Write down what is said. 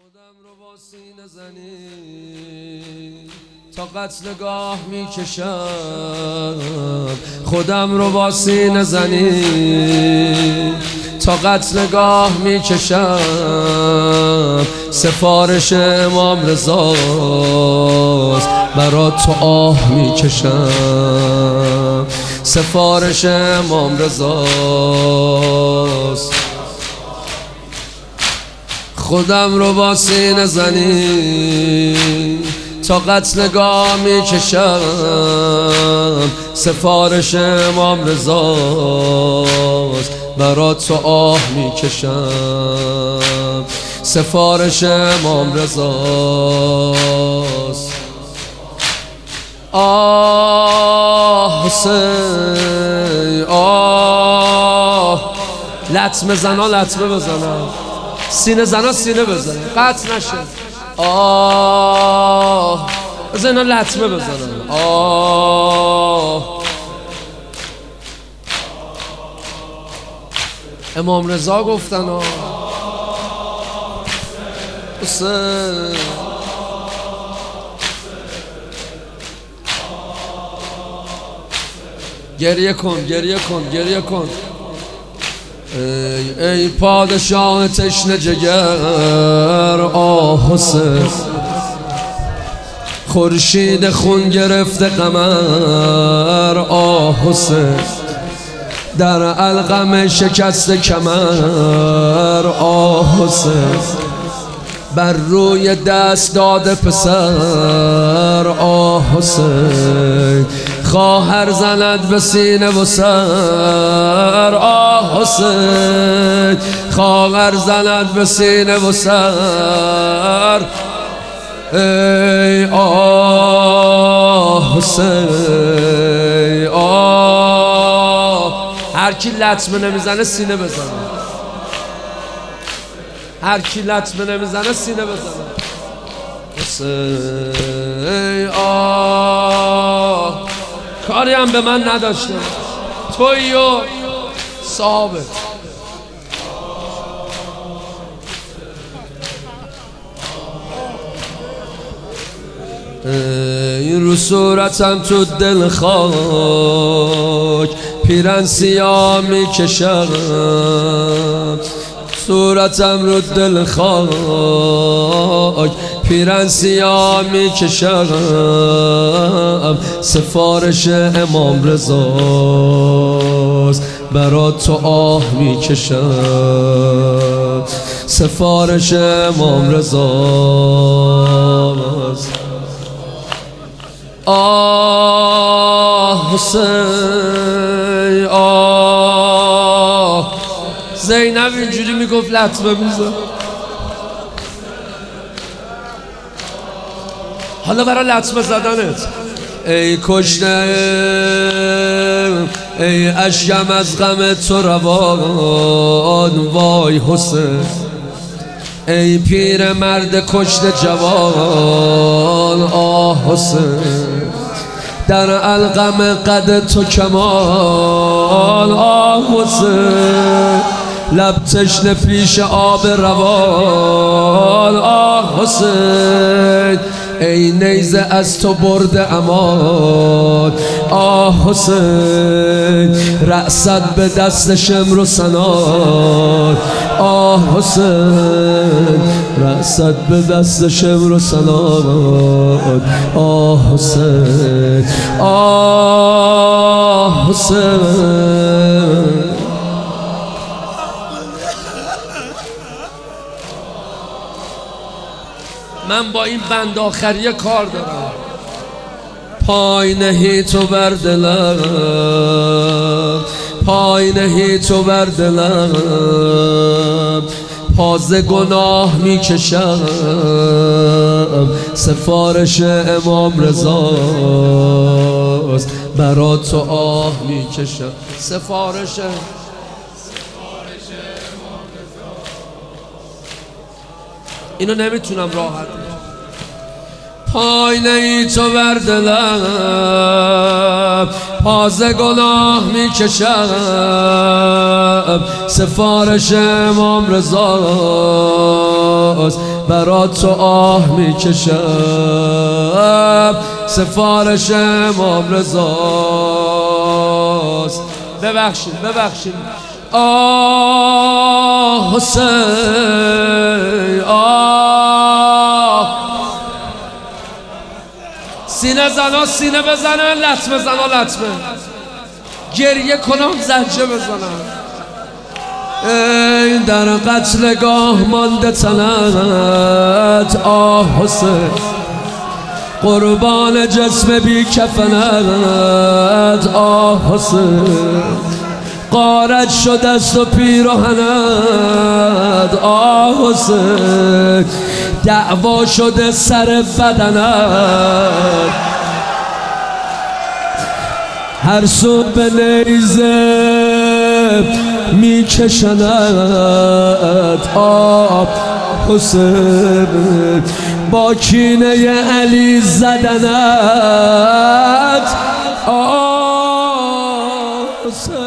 خودم رو با سینه زنی تا قتل نگاه میکشم. خودم رو با سینه زنی تا قتل نگاه میکشم. سفارش امام رضاست برا تو آه میکشم. سفارش امام رضاست. خودم رو با سینه زنی تا قتل نگاه میکشم. سفارش امام رضاست برا تو آه میکشم. سفارش امام رضاست. آه حسین آه. لطمه زنا لطمه بزنم، سینه زنا سینه بزنم، قطع نشه. آه بزن اینا لطمه بزنم. آه امام رضا گفتن آه حسین. گریه کن گریه کن گریه کن. ای پادشاه تشنه جگر آه حسین. خورشید خون گرفته قمر آه حسین. در القم شکست کمر آه حسین. بر روی دست داده پسر آه حسین. خواهر زند به سینه و سر آه حسین. خواهر زند به سینه و سر. ای آه حسین آه. هر کی لطمه نمیزنه سینه بزنه. هر کی لطمه نمیزنه سینه بزنه. حسین آه. کاری هم به من نداشته تویی و صاحبت. این رو صورتم تو دل خاک پیرن سیاه میکشم. صورتم رو دل خاک پیرن سیاه میکشم. سفارش امام رضاست برا تو آه میکشم. سفارش امام رضاست. آه حسین آه. زینب اینجوری میگفت لطمه میزن. حالا برای لطمه زدنت ای کشته ای اشکم از غم تو روان وای حسین. ای پیر مرد کشته جوان آه حسین. در القم قد تو کمال آه حسین. لب تشنه پیش آب روان آه حسین. ای نیزه از تو برده امان آه حسین. رأست به دست شمر و سنان آه حسین. رأست به دست شمر و سنان آه حسین. آه حسین. من با این بند آخریه کار دارم. پای نهی تو بر دلم، پای نهی تو بر دلم. پاز گناه میکشم. سفارش امام رضاست برا تو آه میکشم. سفارش اینو نمیتونم راحت. پای نهی تو بر دلم، پاز گناه میکشم. سفارش امام رضاست برات تو آه میکشم، سفارش امام رضاست. ببخشید ببخشید. آه حسین آه. سینه زنا سینه بزنن، لطمه زنا لطمه، گریه کنم زجه بزنم. ای در قتلگاه مانده تنت آه حسین، قربان جسم بی کفنت آه حسین، غارت شده است و پیراهنت آه حسین، دعوا شده سر بدنت، هر سو به نیزه میکشند آه حسین، با کینه علی زدنت آه حسین.